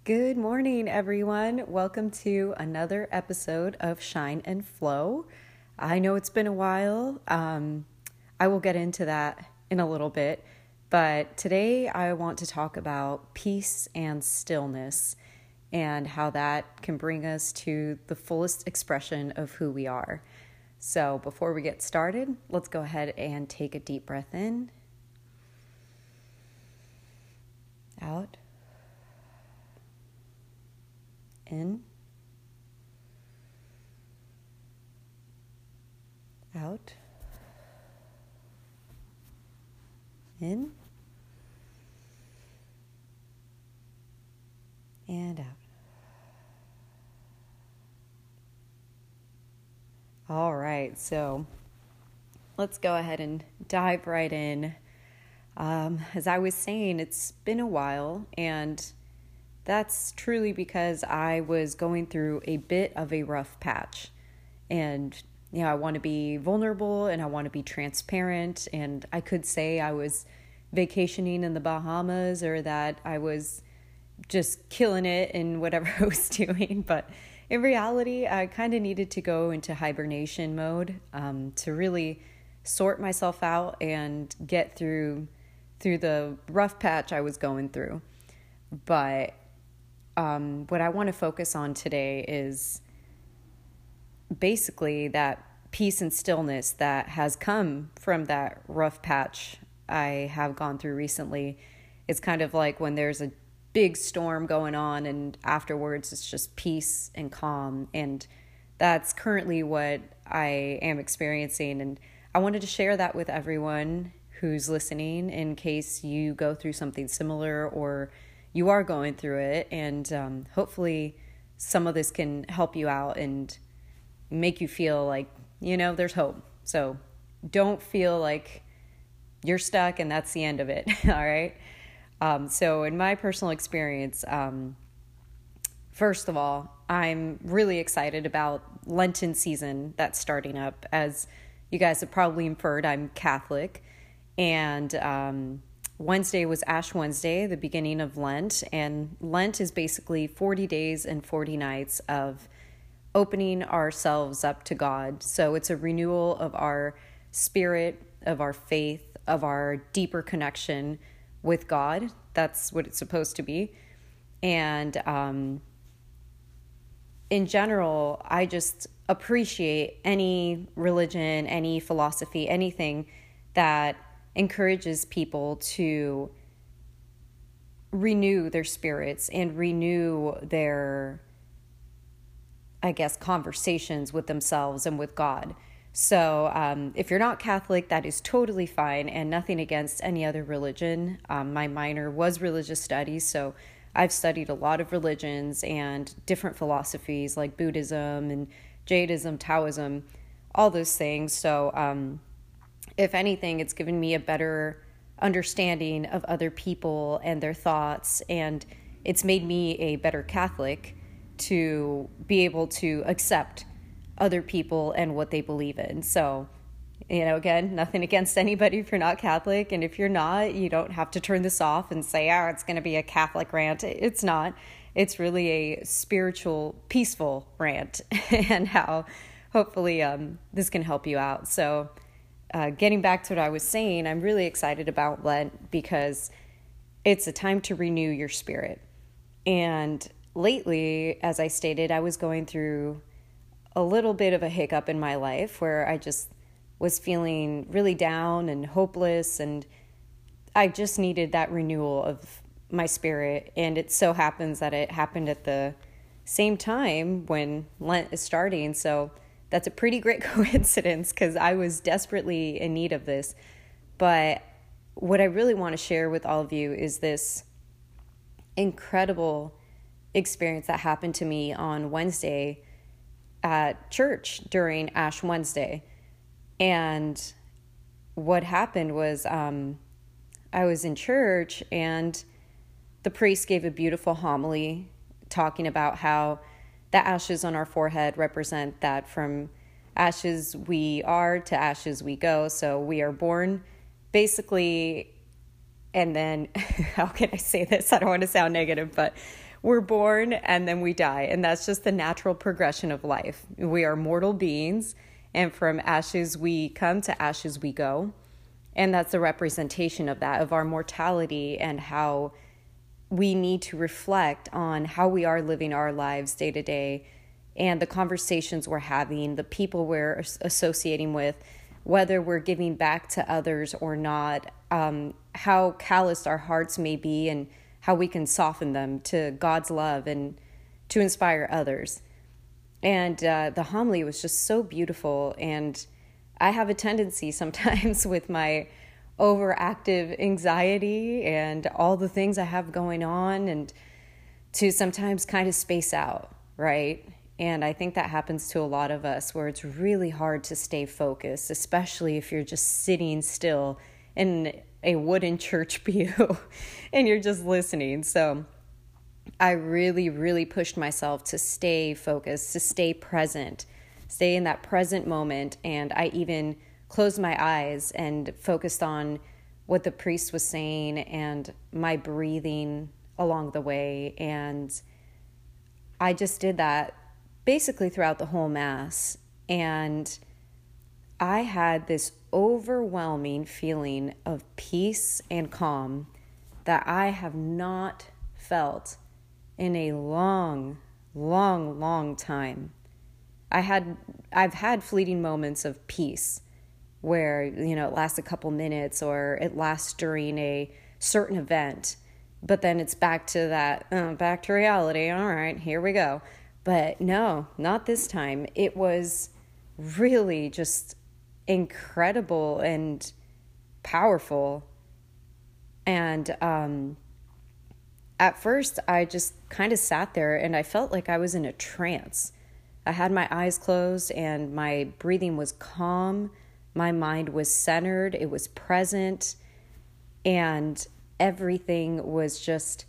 Good morning, everyone. Welcome to another episode of Shine and Flow. I know it's been a while. I will get into that in a little bit, but today I want to talk about peace and stillness and how that can bring us to the fullest expression of who we are. So before we get started, let's go ahead and take a deep breath in, out, in, out, in, and out. All right, so let's go ahead and dive right in. As I was saying, it's been a while, and that's truly because I was going through a bit of a rough patch. And, I want to be vulnerable and I want to be transparent. And I could say I was vacationing in the Bahamas or that I was just killing it in whatever I was doing. But in reality, I kind of needed to go into hibernation mode to really sort myself out and get through the rough patch I was going through. But what I want to focus on today is basically that peace and stillness that has come from that rough patch I have gone through recently. It's kind of like when there's a big storm going on and afterwards it's just peace and calm. And that's currently what I am experiencing. And I wanted to share that with everyone who's listening in case you go through something similar or you are going through it, and hopefully some of this can help you out and make you feel like, there's hope. So don't feel like you're stuck and that's the end of it, all right? So in my personal experience, first of all, I'm really excited about Lenten season that's starting up. As you guys have probably inferred, I'm Catholic, and Wednesday was Ash Wednesday, the beginning of Lent, and Lent is basically 40 days and 40 nights of opening ourselves up to God. So it's a renewal of our spirit, of our faith, of our deeper connection with God. That's what it's supposed to be. And in general, I just appreciate any religion, any philosophy, anything that encourages people to renew their spirits and renew their, conversations with themselves and with God. So if you're not Catholic, that is totally fine, and nothing against any other religion. My minor was religious studies, so I've studied a lot of religions and different philosophies like Buddhism and Jainism, Taoism, all those things. So if anything, it's given me a better understanding of other people and their thoughts, and it's made me a better Catholic to be able to accept other people and what they believe in. So, again, nothing against anybody if you're not Catholic, and if you're not, you don't have to turn this off and say, it's going to be a Catholic rant. It's not. It's really a spiritual, peaceful rant, and how hopefully this can help you out. So, getting back to what I was saying, I'm really excited about Lent because it's a time to renew your spirit. And lately, as I stated, I was going through a little bit of a hiccup in my life where I just was feeling really down and hopeless, and I just needed that renewal of my spirit. And it so happens that it happened at the same time when Lent is starting. So that's a pretty great coincidence because I was desperately in need of this. But what I really want to share with all of you is this incredible experience that happened to me on Wednesday at church during Ash Wednesday. And what happened was I was in church and the priest gave a beautiful homily talking about how the ashes on our forehead represent that from ashes we are to ashes we go. So we are born basically, and then how can I say this? I don't want to sound negative, but We're born and then we die. And that's just the natural progression of life. We are mortal beings, and from ashes we come, to ashes we go. And that's a representation of that, of our mortality, and how we need to reflect on how we are living our lives day to day, and the conversations we're having, the people we're associating with, whether we're giving back to others or not, how calloused our hearts may be, and how we can soften them to God's love and to inspire others. And the homily was just so beautiful. And I have a tendency sometimes with my overactive anxiety and all the things I have going on, and to sometimes kind of space out, right? And I think that happens to a lot of us, where it's really hard to stay focused, especially if you're just sitting still in a wooden church pew and you're just listening. So I really, really pushed myself to stay focused, to stay present, stay in that present moment. And I even closed my eyes and focused on what the priest was saying and my breathing along the way. And I just did that basically throughout the whole Mass. And I had this overwhelming feeling of peace and calm that I have not felt in a long, long, long time. I've had fleeting moments of peace where, it lasts a couple minutes, or it lasts during a certain event, but then it's back to that, back to reality. All right, here we go. But no, not this time. It was really just incredible and powerful. And at first, I just kind of sat there and I felt like I was in a trance. I had my eyes closed and my breathing was calm. My mind was centered. It was present. And everything was just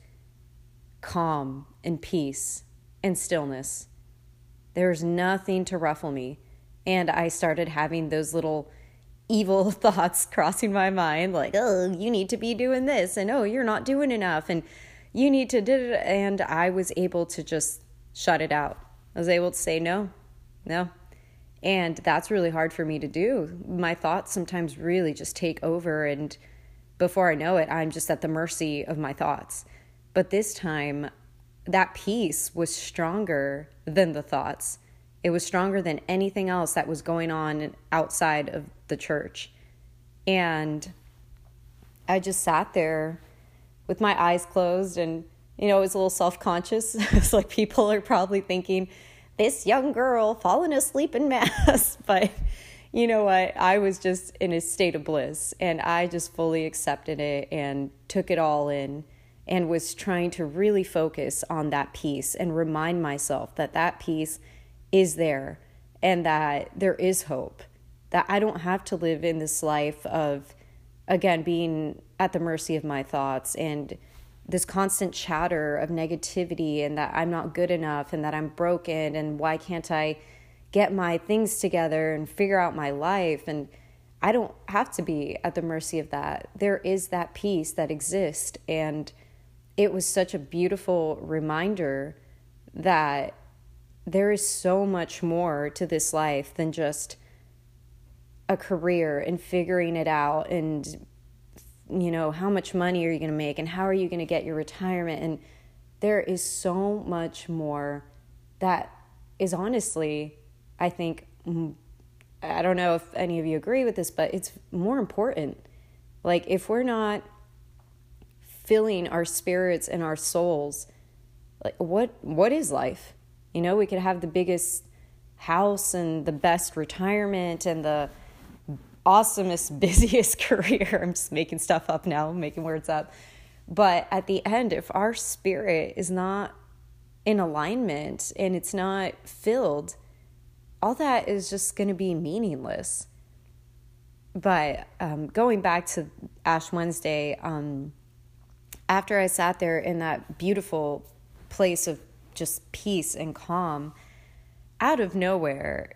calm and peace and stillness. There was nothing to ruffle me. And I started having those little evil thoughts crossing my mind, like, oh, you need to be doing this, and oh, you're not doing enough, and you need to do it. And I was able to just shut it out. I was able to say no. And that's really hard for me to do. My thoughts sometimes really just take over, and before I know it, I'm just at the mercy of my thoughts. But this time, that peace was stronger than the thoughts. It was stronger than anything else that was going on outside of the church. And I just sat there with my eyes closed, and, I was a little self-conscious. It's like people are probably thinking, this young girl falling asleep in Mass. But you know what? I was just in a state of bliss, and I just fully accepted it and took it all in, and was trying to really focus on that peace and remind myself that that peace is there, and that there is hope, that I don't have to live in this life of, again, being at the mercy of my thoughts and this constant chatter of negativity, and that I'm not good enough, and that I'm broken, and why can't I get my things together and figure out my life. And I don't have to be at the mercy of that. There is that peace that exists. And it was such a beautiful reminder that there is so much more to this life than just a career and figuring it out, and how much money are you going to make, and how are you going to get your retirement. And there is so much more that is, honestly, I think, I don't know if any of you agree with this, but it's more important. Like, if we're not filling our spirits and our souls, like, what is life? We could have the biggest house and the best retirement and the awesomest, busiest career. I'm just making stuff up now, making words up. But at the end, if our spirit is not in alignment and it's not filled, all that is just going to be meaningless. But going back to Ash Wednesday, after I sat there in that beautiful place of just peace and calm, out of nowhere,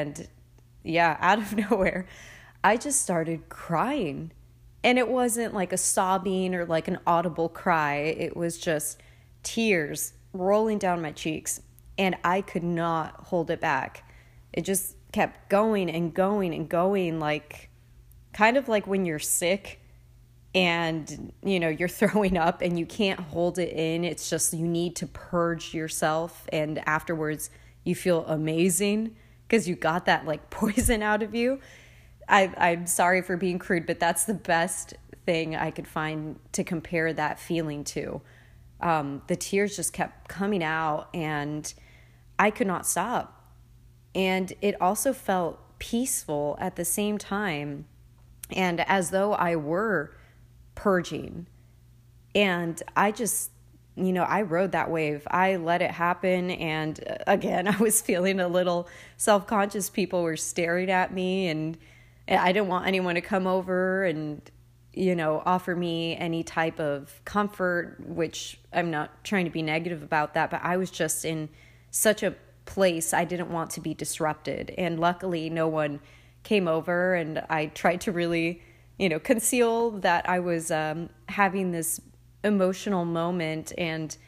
I just started crying. And it wasn't like a sobbing or like an audible cry. It was just tears rolling down my cheeks, and I could not hold it back. It just kept going and going and going, like kind of like when you're sick and you're throwing up and you can't hold it in. It's just you need to purge yourself, and afterwards you feel amazing because you got that like poison out of you. I'm sorry for being crude, but that's the best thing I could find to compare that feeling to. The tears just kept coming out and I could not stop. And it also felt peaceful at the same time, and as though I were purging. And I just, I rode that wave. I let it happen. And again, I was feeling a little self-conscious. People were staring at me, and I didn't want anyone to come over and, offer me any type of comfort, which I'm not trying to be negative about that, but I was just in such a place I didn't want to be disrupted. And luckily no one came over, and I tried to really, conceal that I was having this emotional moment. And,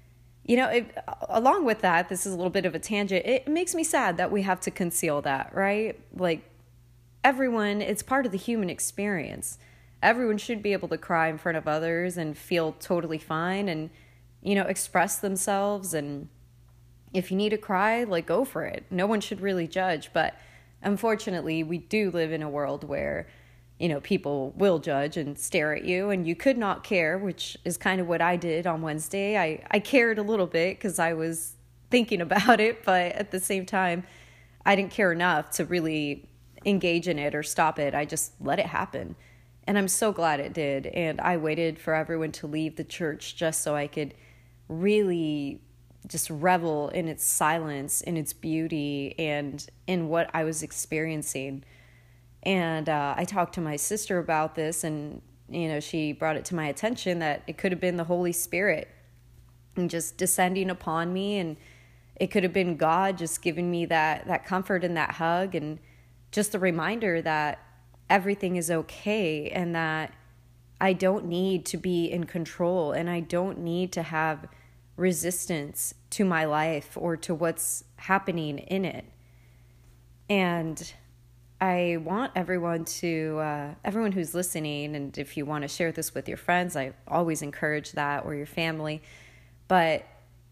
along with that, this is a little bit of a tangent. It makes me sad that we have to conceal that, right? Like everyone, it's part of the human experience. Everyone should be able to cry in front of others and feel totally fine and, express themselves. And if you need to cry, like go for it. No one should really judge. But unfortunately, we do live in a world where, people will judge and stare at you, and you could not care, which is kind of what I did on Wednesday. I cared a little bit because I was thinking about it, but at the same time, I didn't care enough to really engage in it or stop it. I just let it happen. And I'm so glad it did. And I waited for everyone to leave the church just so I could really just revel in its silence, in its beauty, and in what I was experiencing. And I talked to my sister about this, and, she brought it to my attention that it could have been the Holy Spirit and just descending upon me. And it could have been God just giving me that comfort and that hug, and just a reminder that everything is okay, and that I don't need to be in control, and I don't need to have resistance to my life or to what's happening in it. And I want everyone who's listening, and if you want to share this with your friends, I always encourage that, or your family, but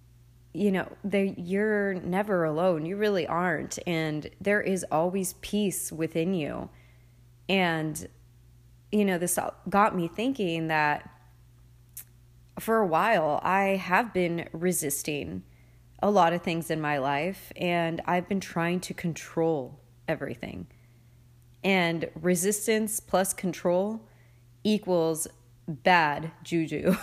you're never alone. You really aren't. And there is always peace within you. And, this got me thinking that for a while, I have been resisting a lot of things in my life, and I've been trying to control everything. And resistance plus control equals bad juju.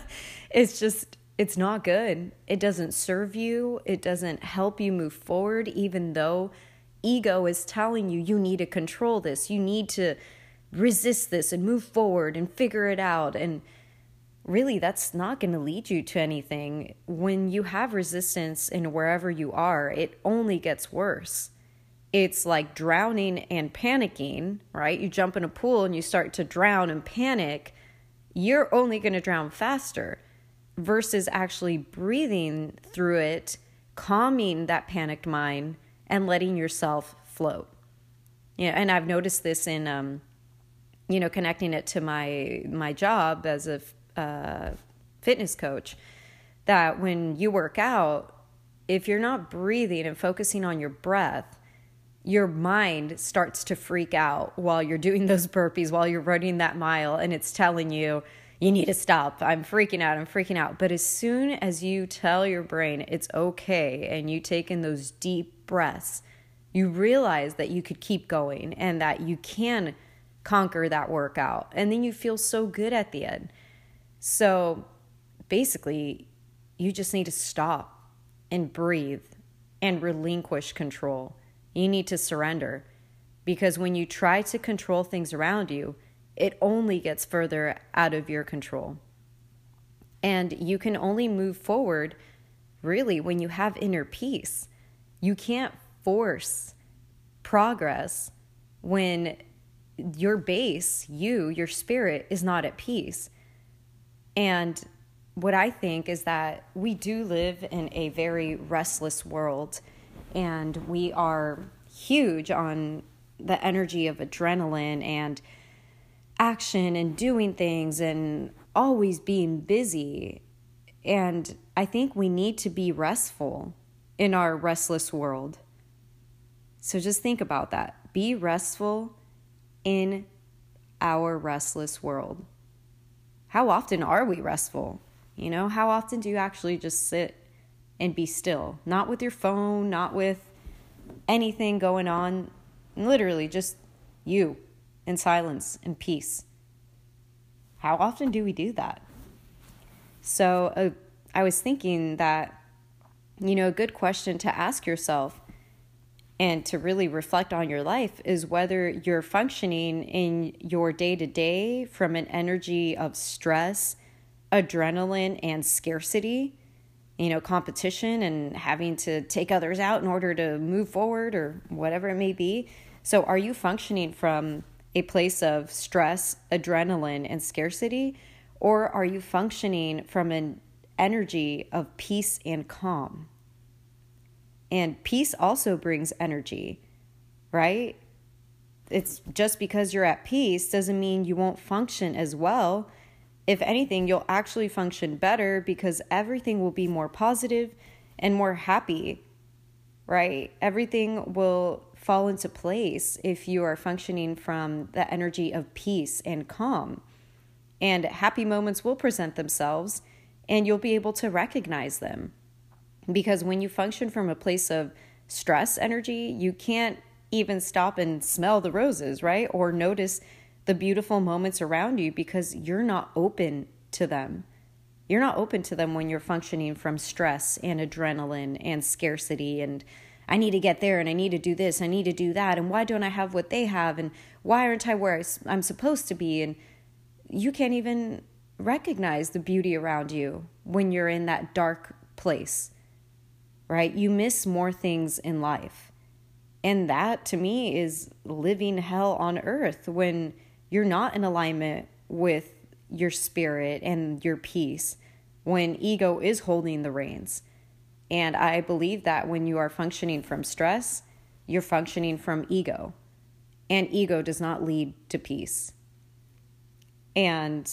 It's not good. It doesn't serve you. It doesn't help you move forward, even though ego is telling you need to control this. You need to resist this and move forward and figure it out. And really, that's not going to lead you to anything. When you have resistance in wherever you are, it only gets worse. It's like drowning and panicking, right? You jump in a pool and you start to drown and panic. You're only going to drown faster versus actually breathing through it, calming that panicked mind, and letting yourself float. And I've noticed this in, connecting it to my job as a fitness coach, that when you work out, if you're not breathing and focusing on your breath, your mind starts to freak out while you're doing those burpees, while you're running that mile, and it's telling you need to stop. I'm freaking out. But as soon as you tell your brain it's okay and you take in those deep breaths, you realize that you could keep going and that you can conquer that workout. And then you feel so good at the end. So basically, you just need to stop and breathe and relinquish control. You need to surrender, because when you try to control things around you, it only gets further out of your control. And you can only move forward really when you have inner peace. You can't force progress when your base, your spirit is not at peace. And what I think is that we do live in a very restless world, and we are huge on the energy of adrenaline and action and doing things and always being busy. And I think we need to be restful in our restless world. So just think about that. Be restful in our restless world. How often are we restful? How often do you actually just sit and be still? Not with your phone, not with anything going on. Literally just you in silence and peace. How often do we do that? So I was thinking that, a good question to ask yourself and to really reflect on your life is whether you're functioning in your day-to-day from an energy of stress, adrenaline, and scarcity, competition and having to take others out in order to move forward or whatever it may be. So are you functioning from a place of stress, adrenaline, and scarcity? Or are you functioning from an energy of peace and calm? And peace also brings energy, right? It's just because you're at peace doesn't mean you won't function as well. If anything, you'll actually function better because everything will be more positive and more happy, right? Everything will fall into place if you are functioning from the energy of peace and calm. And happy moments will present themselves, and you'll be able to recognize them. Because when you function from a place of stress energy, you can't even stop and smell the roses, right? Or notice the beautiful moments around you because you're not open to them. You're not open to them when you're functioning from stress and adrenaline and scarcity and I need to get there and I need to do this, I need to do that, and why don't I have what they have, and why aren't I where I'm supposed to be? And you can't even recognize the beauty around you when you're in that dark place, right? You miss more things in life. And that, to me, is living hell on earth when you're not in alignment with your spirit and your peace, when ego is holding the reins. And I believe that when you are functioning from stress, you're functioning from ego. And ego does not lead to peace. And,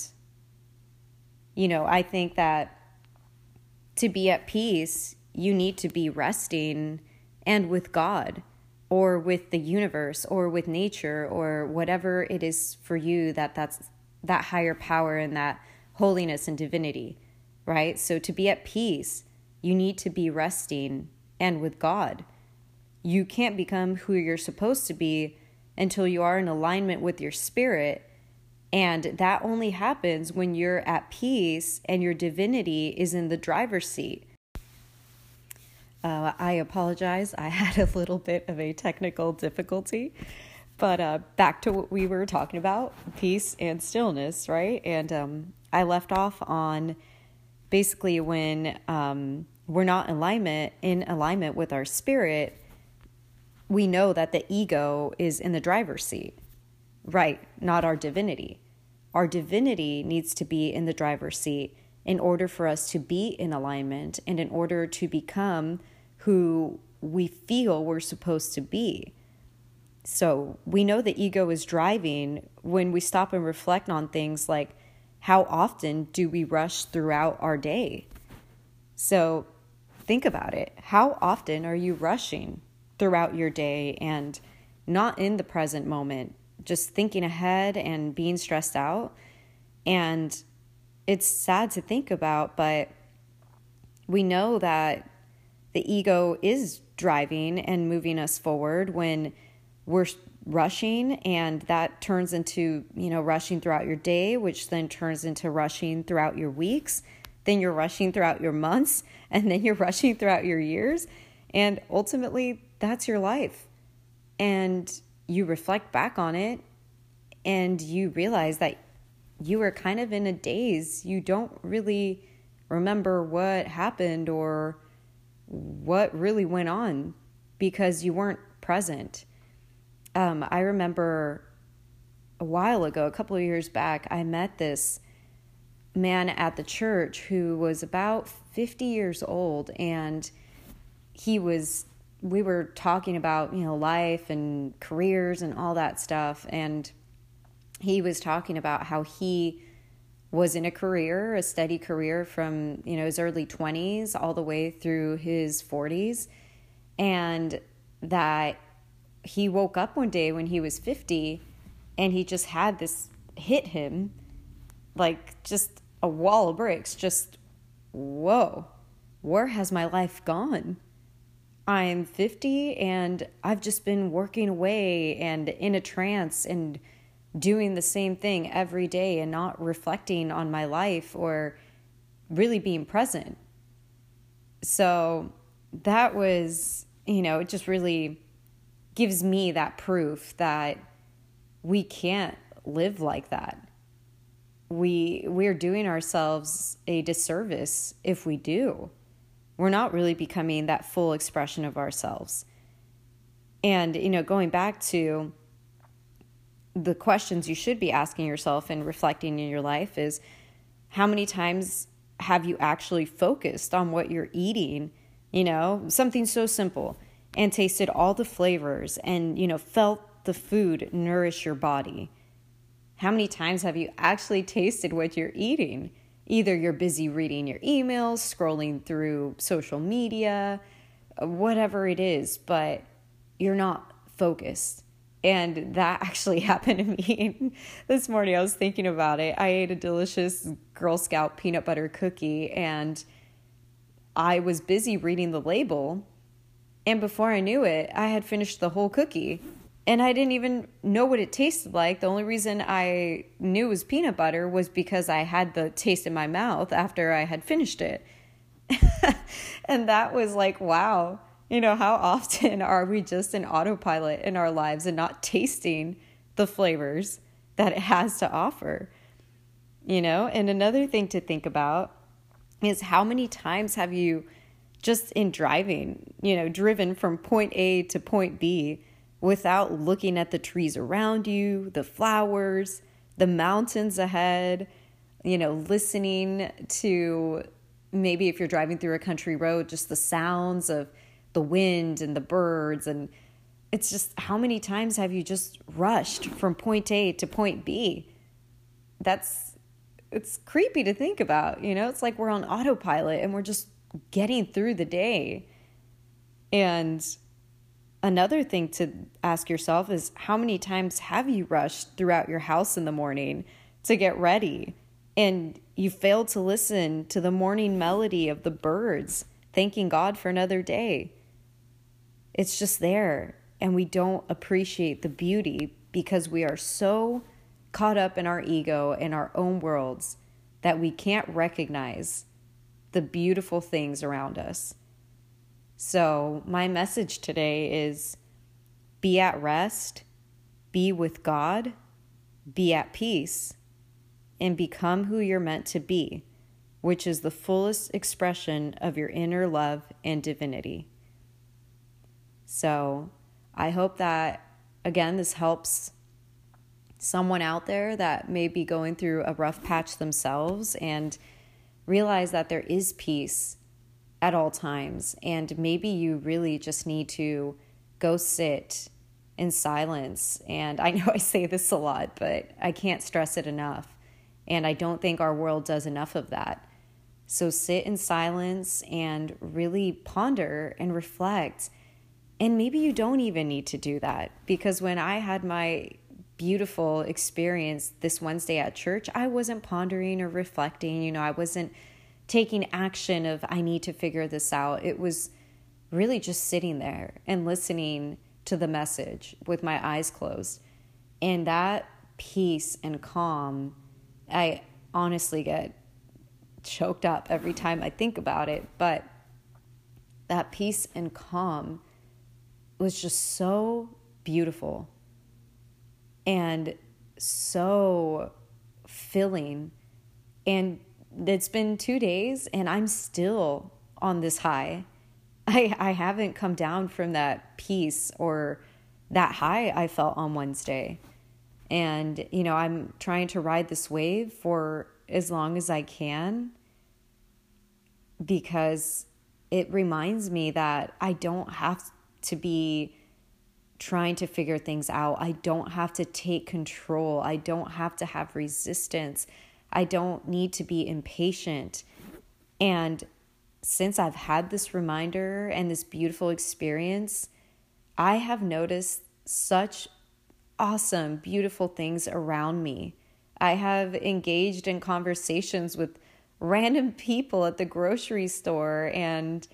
I think that to be at peace, you need to be resting and with God or with the universe or with nature or whatever it is for you that's that higher power and that holiness and divinity, right? So to be at peace, you need to be resting and with God. You can't become who you're supposed to be until you are in alignment with your spirit. And that only happens when you're at peace and your divinity is in the driver's seat. I apologize. I had a little bit of a technical difficulty. But back to what we were talking about, peace and stillness, right? And I left off on basically when we're not in alignment with our spirit, we know that the ego is in the driver's seat, right? Not our divinity. Our divinity needs to be in the driver's seat in order for us to be in alignment and in order to become who we feel we're supposed to be. So we know the ego is driving when we stop and reflect on things like how often do we rush throughout our day? So think about it. How often are you rushing throughout your day and not in the present moment, just thinking ahead and being stressed out? And it's sad to think about, but we know that the ego is driving and moving us forward when we're rushing, and that turns into, rushing throughout your day, which then turns into rushing throughout your weeks. Then you're rushing throughout your months, and then you're rushing throughout your years. And ultimately, that's your life. And you reflect back on it, and you realize that you were kind of in a daze. You don't really remember what happened or what really went on because you weren't present. I remember a while ago, a couple of years back, I met this man at the church who was about 50 years old, and we were talking about, life and careers and all that stuff. And he was talking about how he was in a steady career from, his early 20s all the way through his 40s. And that he woke up one day when he was 50 and he just had this hit him like just a wall of bricks. Just, whoa, where has my life gone? I'm 50 and I've just been working away and in a trance and doing the same thing every day and not reflecting on my life or really being present. So that was, it just really gives me that proof that we can't live like that. We're doing ourselves a disservice if we do. We're not really becoming that full expression of ourselves. And, going back to the questions you should be asking yourself and reflecting in your life is, how many times have you actually focused on what you're eating? Something so simple, and tasted all the flavors and, felt the food nourish your body. How many times have you actually tasted what you're eating? Either you're busy reading your emails, scrolling through social media, whatever it is, but you're not focused. And that actually happened to me this morning. I was thinking about it. I ate a delicious Girl Scout peanut butter cookie, and I was busy reading the label. And before I knew it, I had finished the whole cookie. And I didn't even know what it tasted like. The only reason I knew it was peanut butter was because I had the taste in my mouth after I had finished it. And that was like, wow, how often are we just in autopilot in our lives and not tasting the flavors that it has to offer? And another thing to think about is, how many times have you just in driving, driven from point A to point B without looking at the trees around you, the flowers, the mountains ahead, listening to, maybe if you're driving through a country road, just the sounds of the wind and the birds. And it's just, how many times have you just rushed from point A to point B? It's creepy to think about, it's like we're on autopilot and we're just getting through the day. And another thing to ask yourself is, how many times have you rushed throughout your house in the morning to get ready and you failed to listen to the morning melody of the birds, thanking God for another day? It's just there, and we don't appreciate the beauty because we are so caught up in our ego and our own worlds that we can't recognize the beautiful things around us. So my message today is, be at rest, be with God, be at peace, and become who you're meant to be, which is the fullest expression of your inner love and divinity. So I hope that, again, this helps someone out there that may be going through a rough patch themselves, and realize that there is peace at all times. And maybe you really just need to go sit in silence. And I know I say this a lot, but I can't stress it enough. And I don't think our world does enough of that. So sit in silence and really ponder and reflect. And maybe you don't even need to do that, because when I had my beautiful experience this Wednesday at church, I wasn't pondering or reflecting. I wasn't taking action of, I need to figure this out. It was really just sitting there and listening to the message with my eyes closed. And that peace and calm, I honestly get choked up every time I think about it. But that peace and calm was just so beautiful and so filling. And it's been 2 days and I'm still on this high. I haven't come down from that peace or that high I felt on Wednesday. And, I'm trying to ride this wave for as long as I can, because it reminds me that I don't have to be trying to figure things out. I don't have to take control. I don't have to have resistance. I don't need to be impatient. And since I've had this reminder and this beautiful experience, I have noticed such awesome, beautiful things around me. I have engaged in conversations with random people at the grocery store and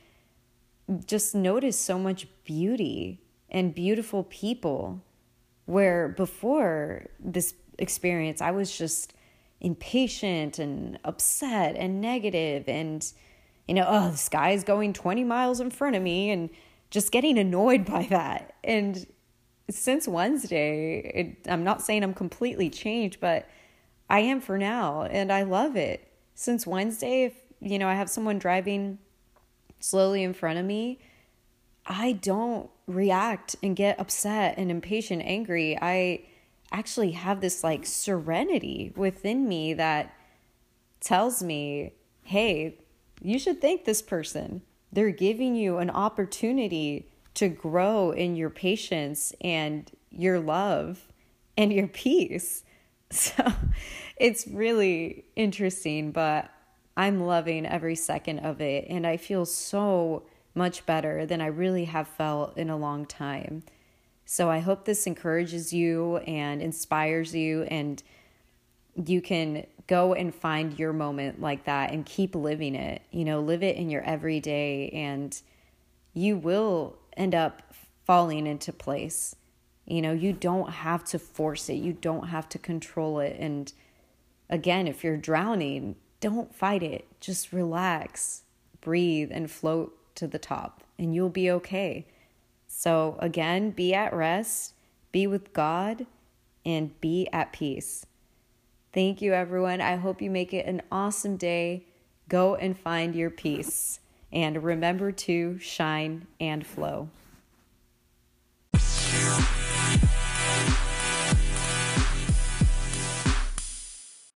just noticed so much beauty and beautiful people, where before this experience, I was just impatient and upset and negative and, oh, this guy is going 20 miles in front of me, and just getting annoyed by that. And since Wednesday, I'm not saying I'm completely changed, but I am for now, and I love it. Since Wednesday, if, I have someone driving slowly in front of me, I don't react and get upset and impatient, angry. I actually have this like serenity within me that tells me, hey, you should thank this person. They're giving you an opportunity to grow in your patience and your love and your peace. So it's really interesting, but I'm loving every second of it. And I feel so much better than I really have felt in a long time. So I hope this encourages you and inspires you, and you can go and find your moment like that and keep living it. Live it in your everyday, and you will end up falling into place. You don't have to force it. You don't have to control it. And again, if you're drowning, don't fight it. Just relax, breathe, and float to the top, and you'll be okay. So again, be at rest, be with God, and be at peace. Thank you, everyone. I hope you make it an awesome day. Go and find your peace, and remember to shine and flow.